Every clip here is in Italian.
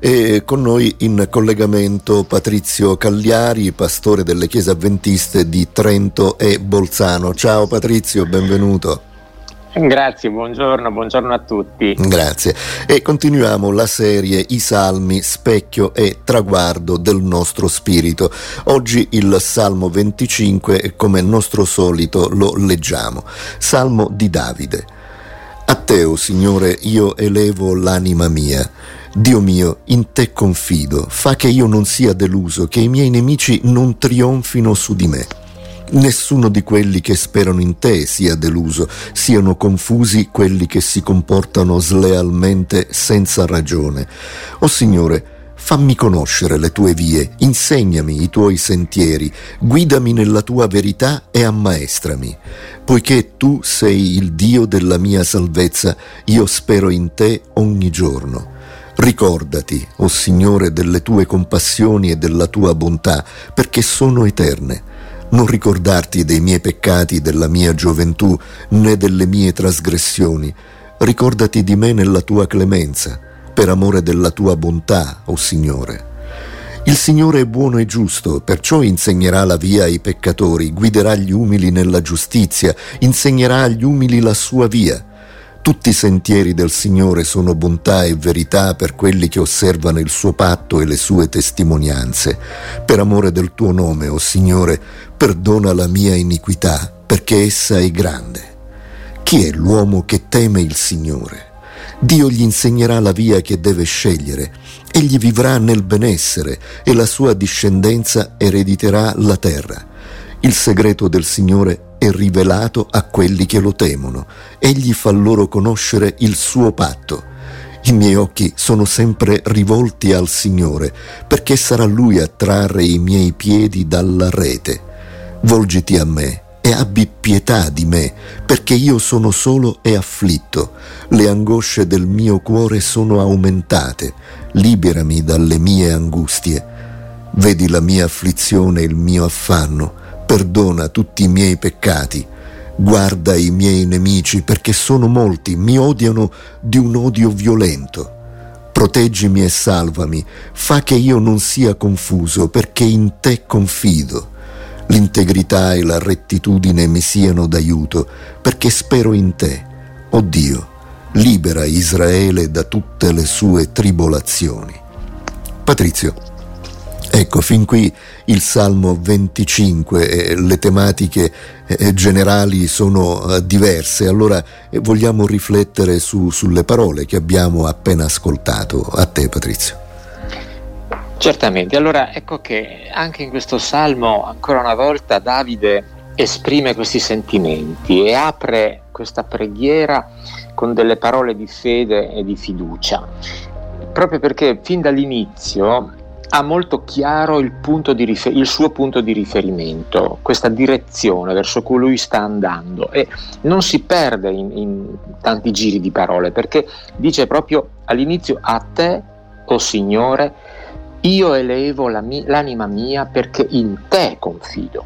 E con noi in collegamento Patrizio Cagliari, pastore delle Chiese Avventiste di Trento e Bolzano. Ciao Patrizio, benvenuto. Grazie, buongiorno a tutti. Grazie. E continuiamo la serie I Salmi, specchio e traguardo del nostro spirito. Oggi il Salmo 25, come nostro solito lo leggiamo. Salmo di Davide. A te, o Signore, io elevo l'anima mia. Dio mio, in te confido, fa che io non sia deluso, che i miei nemici non trionfino su di me. Nessuno di quelli che sperano in te sia deluso, siano confusi quelli che si comportano slealmente senza ragione. O Signore, fammi conoscere le tue vie, insegnami i tuoi sentieri, guidami nella tua verità e ammaestrami. Poiché tu sei il Dio della mia salvezza, io spero in te ogni giorno. Ricordati, o Signore, delle tue compassioni e della tua bontà, perché sono eterne. Non ricordarti dei miei peccati, della mia gioventù, né delle mie trasgressioni. Ricordati di me nella tua clemenza, per amore della tua bontà, o Signore. Il Signore è buono e giusto, perciò insegnerà la via ai peccatori, guiderà gli umili nella giustizia, insegnerà agli umili la sua via. Tutti i sentieri del Signore sono bontà e verità per quelli che osservano il suo patto e le sue testimonianze. Per amore del tuo nome, o Signore, perdona la mia iniquità, perché essa è grande. Chi è l'uomo che teme il Signore? Dio gli insegnerà la via che deve scegliere. Egli vivrà nel benessere e la sua discendenza erediterà la terra. Il segreto del Signore è rivelato a quelli che lo temono. Egli fa loro conoscere il suo patto. I miei occhi sono sempre rivolti al Signore, perché sarà Lui a trarre i miei piedi dalla rete. Volgiti a me e abbi pietà di me, perché io sono solo e afflitto. Le angosce del mio cuore sono aumentate. Liberami dalle mie angustie. Vedi la mia afflizione e il mio affanno. Perdona tutti i miei peccati. Guarda i miei nemici, perché sono molti, mi odiano di un odio violento. Proteggimi e salvami, fa che io non sia confuso, perché in te confido. L'integrità e la rettitudine mi siano d'aiuto, perché spero in te. O Dio, libera Israele da tutte le sue tribolazioni. Patrizio, ecco, fin qui il Salmo 25, le tematiche generali sono diverse, allora vogliamo riflettere sulle parole che abbiamo appena ascoltato. A te, Patrizio. Certamente, allora ecco che anche in questo Salmo ancora una volta Davide esprime questi sentimenti e apre questa preghiera con delle parole di fede e di fiducia, proprio perché fin dall'inizio ha molto chiaro il suo punto di riferimento, questa direzione verso cui lui sta andando, e non si perde in tanti giri di parole, perché dice proprio all'inizio: a te, o Signore, io elevo l'anima mia, perché in te confido.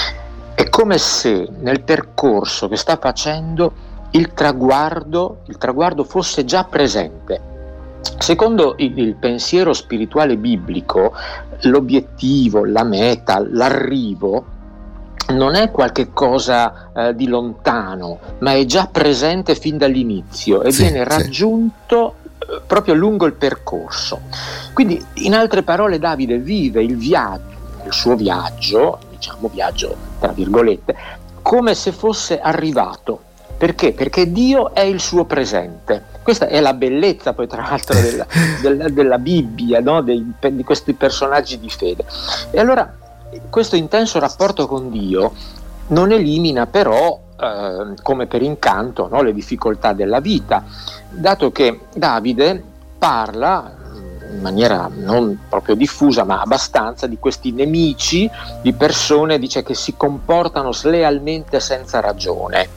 È come se nel percorso che sta facendo il traguardo fosse già presente. Secondo il pensiero spirituale biblico, l'obiettivo, la meta, l'arrivo non è qualche cosa di lontano, ma è già presente fin dall'inizio e viene raggiunto proprio lungo il percorso. Quindi, in altre parole, Davide vive il suo viaggio, diciamo viaggio tra virgolette, come se fosse arrivato. Perché? Perché Dio è il suo presente. Questa è la bellezza poi tra l'altro della Bibbia, no? di questi personaggi di fede. E allora questo intenso rapporto con Dio non elimina però, come per incanto, no? le difficoltà della vita, dato che Davide parla in maniera non proprio diffusa ma abbastanza di questi nemici, di persone, dice, che si comportano slealmente senza ragione.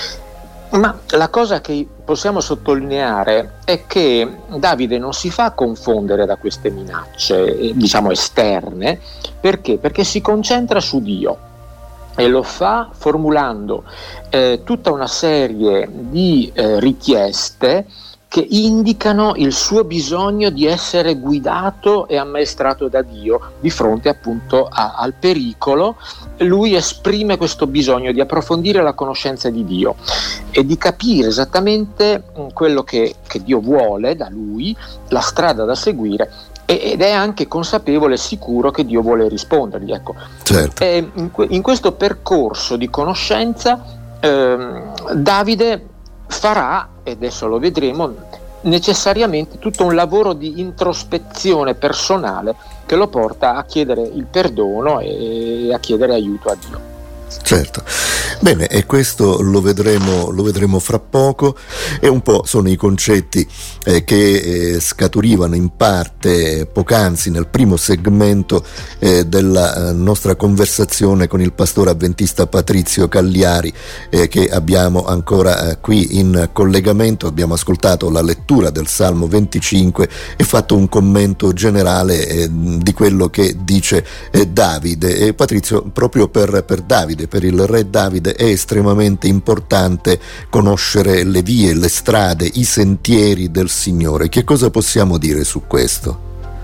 Ma la cosa che possiamo sottolineare è che Davide non si fa confondere da queste minacce, diciamo esterne. Perché? Perché si concentra su Dio e lo fa formulando tutta una serie di richieste che indicano il suo bisogno di essere guidato e ammaestrato da Dio di fronte appunto al pericolo. Lui esprime questo bisogno di approfondire la conoscenza di Dio e di capire esattamente quello che Dio vuole da lui, la strada da seguire, ed è anche consapevole e sicuro che Dio vuole rispondergli. Ecco. Certo. E in questo percorso di conoscenza Davide farà, e adesso lo vedremo, necessariamente tutto un lavoro di introspezione personale che lo porta a chiedere il perdono e a chiedere aiuto a Dio. Certo. Bene, e questo lo vedremo fra poco, e un po' sono i concetti che scaturivano in parte poc'anzi nel primo segmento della nostra conversazione con il pastore avventista Patrizio Cagliari, che abbiamo ancora qui in collegamento. Abbiamo ascoltato la lettura del Salmo 25 e fatto un commento generale di quello che dice Davide. Patrizio, proprio per Davide, per il re Davide, è estremamente importante conoscere le vie, le strade, i sentieri del Signore. Che cosa possiamo dire su questo?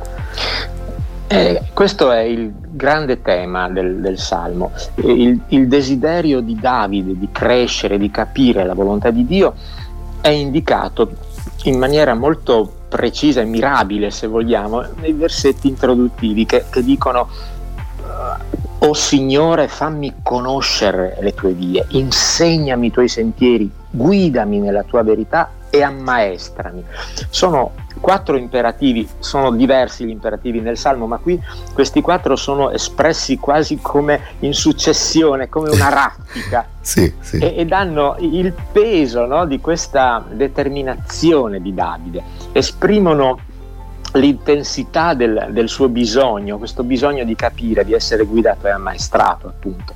Questo è il grande tema del Salmo, il desiderio di Davide di crescere, di capire la volontà di Dio è indicato in maniera molto precisa e mirabile, se vogliamo, nei versetti introduttivi che dicono: «O Signore, fammi conoscere le tue vie, insegnami i tuoi sentieri, guidami nella tua verità e ammaestrami». Sono 4 imperativi, sono diversi gli imperativi nel Salmo, ma qui questi 4 sono espressi quasi come in successione, come una raffica. Sì. E danno il peso, no, di questa determinazione di Davide, esprimono l'intensità del suo bisogno, questo bisogno di capire, di essere guidato e ammaestrato, appunto,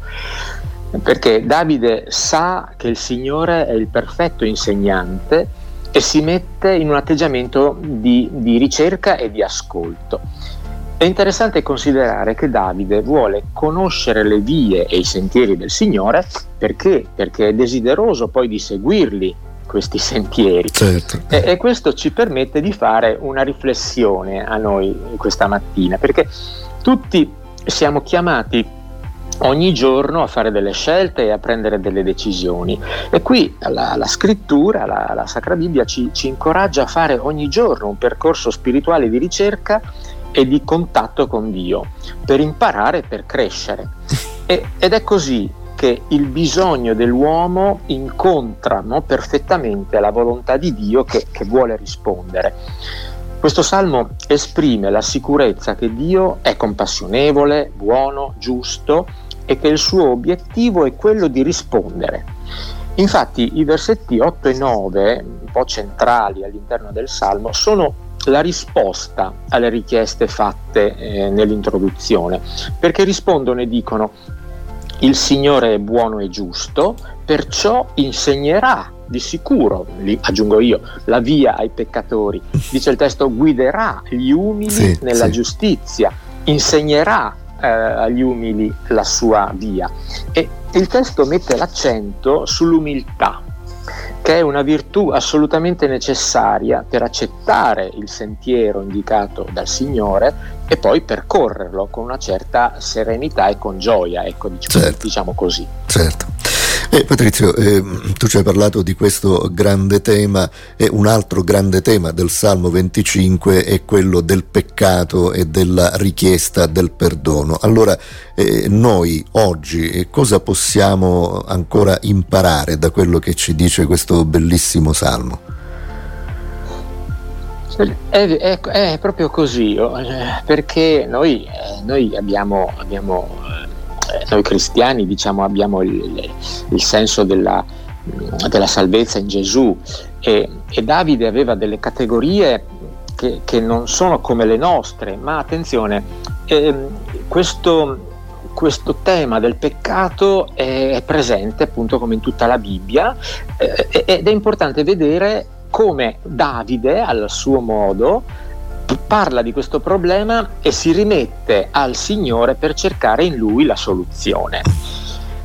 perché Davide sa che il Signore è il perfetto insegnante e si mette in un atteggiamento di ricerca e di ascolto. È interessante considerare che Davide vuole conoscere le vie e i sentieri del Signore perché è desideroso poi di seguirli, questi sentieri. Certo. E questo ci permette di fare una riflessione a noi questa mattina, perché tutti siamo chiamati ogni giorno a fare delle scelte e a prendere delle decisioni, e qui la scrittura, la Sacra Bibbia ci incoraggia a fare ogni giorno un percorso spirituale di ricerca e di contatto con Dio per imparare, per crescere, ed è così che il bisogno dell'uomo incontrano perfettamente la volontà di Dio che vuole rispondere. Questo salmo esprime la sicurezza che Dio è compassionevole, buono, giusto e che il suo obiettivo è quello di rispondere. Infatti i versetti 8 e 9, un po' centrali all'interno del salmo, sono la risposta alle richieste fatte nell'introduzione, perché rispondono e dicono: il Signore è buono e giusto, perciò insegnerà di sicuro, lì aggiungo io, la via ai peccatori. Dice il testo: guiderà gli umili nella giustizia, insegnerà agli umili la sua via. E il testo mette l'accento sull'umiltà, che è una virtù assolutamente necessaria per accettare il sentiero indicato dal Signore e poi percorrerlo con una certa serenità e con gioia, ecco, diciamo così. Certo. Patrizio, tu ci hai parlato di questo grande tema, e un altro grande tema del Salmo 25 è quello del peccato e della richiesta del perdono. Allora, noi oggi cosa possiamo ancora imparare da quello che ci dice questo bellissimo Salmo? È proprio così, perché noi abbiamo noi cristiani, diciamo, abbiamo il senso della salvezza in Gesù, e Davide aveva delle categorie che non sono come le nostre, ma attenzione, questo tema del peccato è presente appunto come in tutta la Bibbia, ed è importante vedere come Davide al suo modo parla di questo problema e si rimette al Signore per cercare in lui la soluzione.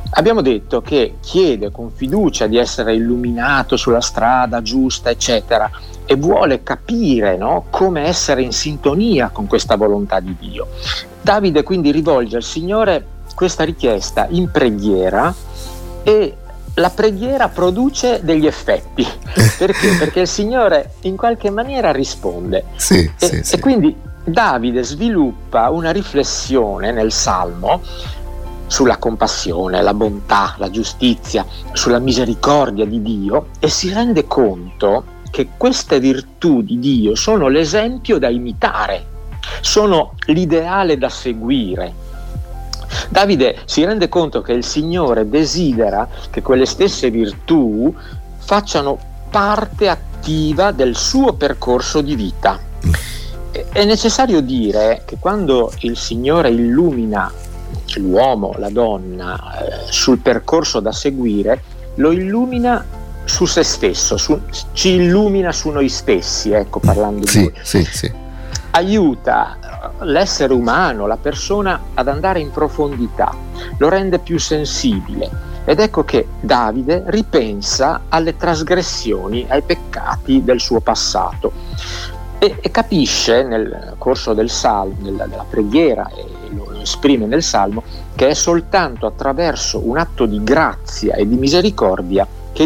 Abbiamo detto che chiede con fiducia di essere illuminato sulla strada giusta, eccetera, e vuole capire, no, come essere in sintonia con questa volontà di Dio. Davide quindi rivolge al Signore questa richiesta in preghiera, e la preghiera produce degli effetti. Perché? Perché il Signore in qualche maniera risponde. Sì. E quindi Davide sviluppa una riflessione nel Salmo sulla compassione, la bontà, la giustizia, sulla misericordia di Dio, e si rende conto che queste virtù di Dio sono l'esempio da imitare, sono l'ideale da seguire. Davide si rende conto che il Signore desidera che quelle stesse virtù facciano parte attiva del suo percorso di vita. È necessario dire che quando il Signore illumina l'uomo, la donna, sul percorso da seguire, lo illumina su se stesso, ci illumina su noi stessi, ecco, parlando di noi. Sì. Aiuta l'essere umano, la persona, ad andare in profondità, lo rende più sensibile, ed ecco che Davide ripensa alle trasgressioni, ai peccati del suo passato, e capisce nel corso del salmo, della preghiera, e lo esprime nel salmo, che è soltanto attraverso un atto di grazia e di misericordia che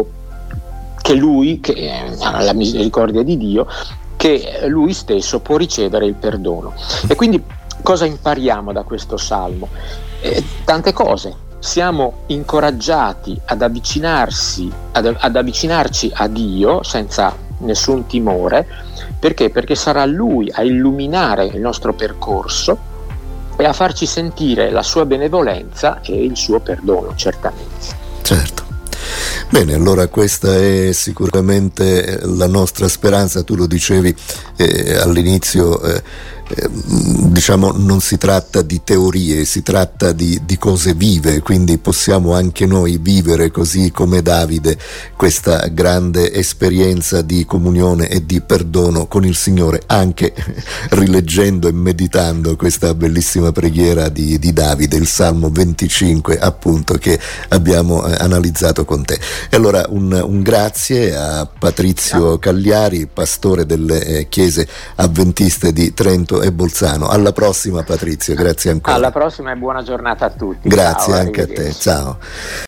la misericordia di Dio, che lui stesso può ricevere il perdono. E quindi cosa impariamo da questo salmo? Tante cose. Siamo incoraggiati ad avvicinarci a Dio senza nessun timore. Perché? Perché sarà Lui a illuminare il nostro percorso e a farci sentire la sua benevolenza e il suo perdono, certamente. Certo. Bene, allora questa è sicuramente la nostra speranza. Tu lo dicevi all'inizio, diciamo, non si tratta di teorie, si tratta di cose vive, quindi possiamo anche noi vivere così come Davide questa grande esperienza di comunione e di perdono con il Signore, anche rileggendo e meditando questa bellissima preghiera di Davide, il Salmo 25 appunto, che abbiamo analizzato con te. E allora un grazie a Patrizio Cagliari, pastore delle chiese avventiste di Trento e Bolzano. Alla prossima, Patrizio, grazie ancora. Alla prossima e buona giornata a tutti. Grazie. Ciao, anche a te, ciao.